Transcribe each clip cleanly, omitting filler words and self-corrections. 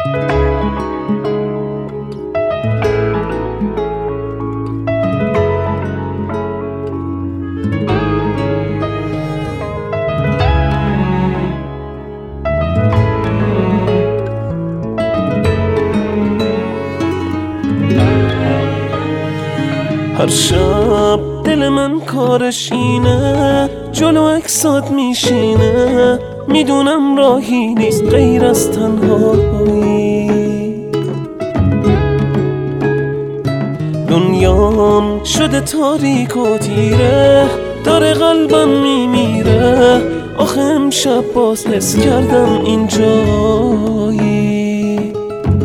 هر شب دل من کارش اینه، جلو اکسات میشینه، میدونم راهی نیست غیر از تنهایی. دنیام شده تاریک و تیره، داره قلبم میمیره، آخه امشب باز حس کردم اینجایی.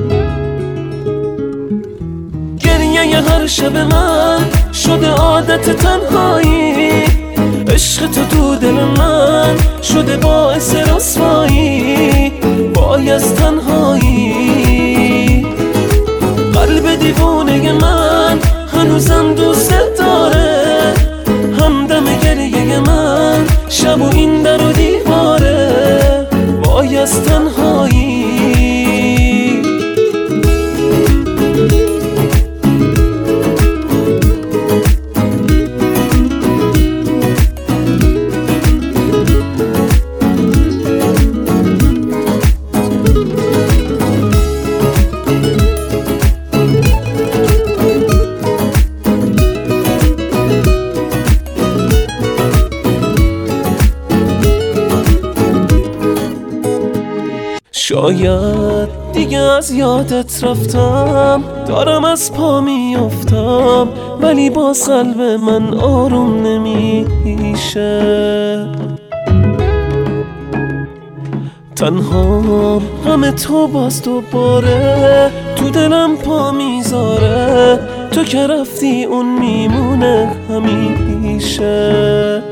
گریه هر شب من شده عادت تنهایی، عشق تو دل من شده باعث رسوایی، وای از تنهایی. قلب دیوونه من هنوزم دوست داره، همدم گریه من شب و این در و دیواره، وای از تنهایی. شاید دیگه از یادت رفتم، دارم از پا میافتم، ولی باز قلب من آروم نمیشه. تنها غم تو باز دوباره تو دلم پا میذاره، تو که رفتی اون میمونه همیشه.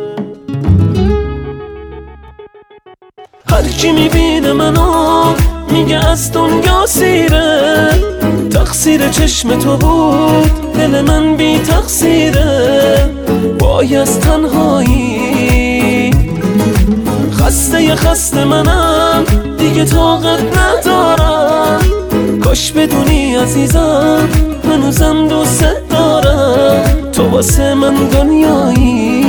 هر کی میبینه منو میگه از دنیا سیره، تقصیر چشم تو بود دل من بی تقصیره، وای از تنهایی. خسته منم دیگه طاقت ندارم، کاش بدونی عزیزم هنوزم دوست دارم، تو واسه من دنیایی.